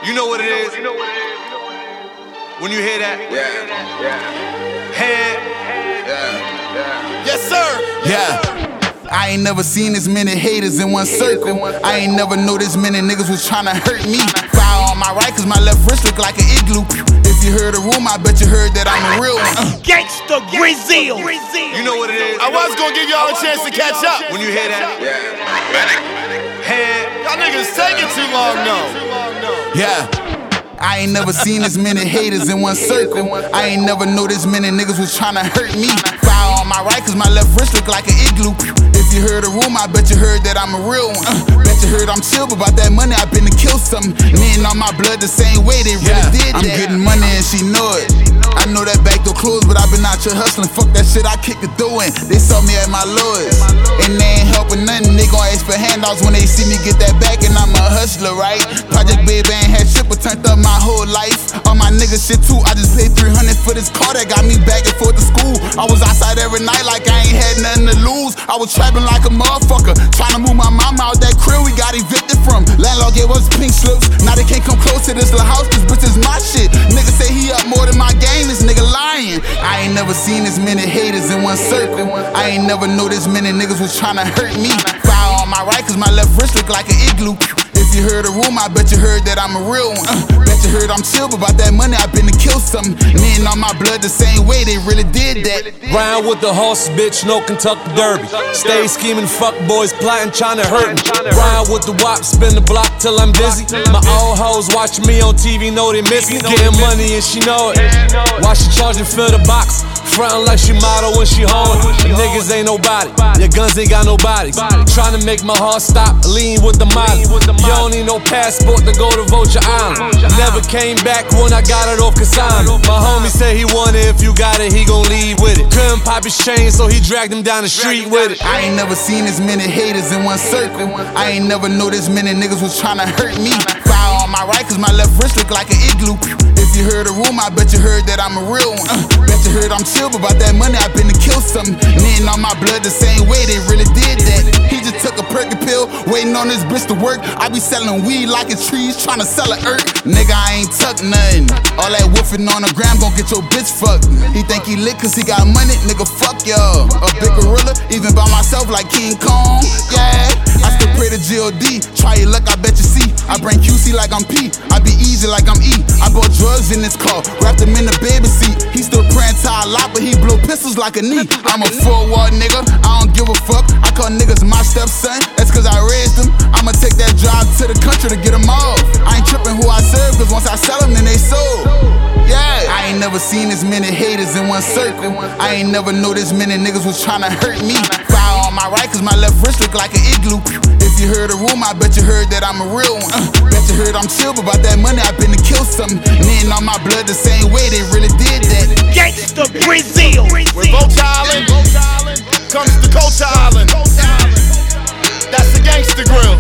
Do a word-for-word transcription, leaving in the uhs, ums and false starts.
You know what it is. When you hear that, Yeah, yeah, head, yeah, yeah. yes sir. Yeah. I ain't never seen as many haters in one circle. I ain't never know this many niggas was tryna hurt me. Fire on my right cause my left wrist look like an igloo. If you heard a rumor, I bet you heard that I'm a real one. Uh. Gangsta Grizzle. You know what it is. I was gonna give y'all a chance to catch up. When you hear that, Yeah. head, Y'all niggas taking too long though. Yeah. I ain't never seen as many haters in one circle. I ain't never know this many niggas was tryna hurt me. Fire on my right cause my left wrist look like an igloo. If you heard a rumor, I bet you heard that I'm a real one. Uh, bet you heard I'm chill, but about that money, I been to kill something. Me and all my blood the same way, they really yeah, did that. I'm getting money and she know it. I know that back door closed, but I been out here hustling. Fuck that shit, I kick the door in. They saw me at my lowest, and they ain't helping nothing. They gon' ask for handouts when they see me get that back, and I'm a hustler, right? Project Baby ain't had shit, but turned up my whole life. All my niggas shit too. I just paid three hundred for this car that got me back and forth to school. I was outside every night like I ain't had nothing to lose. I was trapping like a motherfucker, trying to move my mama out that crib we got evicted from. Landlord gave us pink slips. Now they can't come close to this little house, this bitch is my shit. Nigga say he up more than my game, this nigga lying. I ain't never seen as many haters in one circle. I ain't never know this many niggas was tryna hurt me. Fire on my right cause my left wrist look like an igloo. If you heard a rumor, I bet you heard that I'm a real one. Uh, bet you heard I'm chill, but about that money, I been to kill something. Me and all my blood the same way, they really did that. Round with the horse, bitch, no Kentucky Derby. Stay scheming, fuck boys, plotting, trying to hurt me. Round with the wop, spin the block till I'm busy. My old hoes watching me on T V, know they miss me. Getting money and she know it. Why she charging, fill the box. Frontin' like she model when she home. Niggas ain't nobody, your guns ain't got nobody. Trying to make my heart stop, lean with the molly. You don't need no passport to go to Vulture Island. Never came back when I got it off consignment. My homie said he wanted, if you got it, he gon' leave with it. Couldn't pop his chain, so he dragged him down the street with it. I ain't never seen as many haters in one circle. I ain't never know this many niggas was tryna hurt me. Fire on my right cause my left wrist look like an igloo. If you heard a rumor, I bet you heard that I'm a real one. Uh, bet you heard I'm chill, but about that money, I been to kill something. Me and all my blood the same way, they really did that. He just took a perky pill, waiting on this bitch to work. I be selling weed like it's trees, tryna sell a earth. Nigga, I ain't tuck nothing. All that woofing on the gram gon' get your bitch fucked. He think he lit cause he got money, nigga, fuck y'all. A big gorilla, even by myself like King Kong, yeah. I still pray to G O D, try your luck, I bet you see. I bring Q C like I'm P, I be easy like I'm E. I bought drugs in this car, wrapped him in the baby seat. He still praying to Allah, but he blow pistols like a knee. I'm a forward nigga, I don't give a fuck. I call niggas my stepson, that's cause I raised them. I'ma take that drive to the country to get them off. I ain't tripping who I serve, cause once I sell them, then they sold. Yeah, I ain't never seen as many haters in one circle. I ain't never know this many niggas was tryna hurt me. Fire on my right cause my left wrist look like an igloo. If you heard a rumor, I bet you heard that I'm a real one. Uh, bet you heard I'm chill, but about that money, I been to kill something. Me and all my blood the same way, they really did that. Gangsta Grizzle. When Vulture Island comes to Culture Island, that's the Gangsta Grill.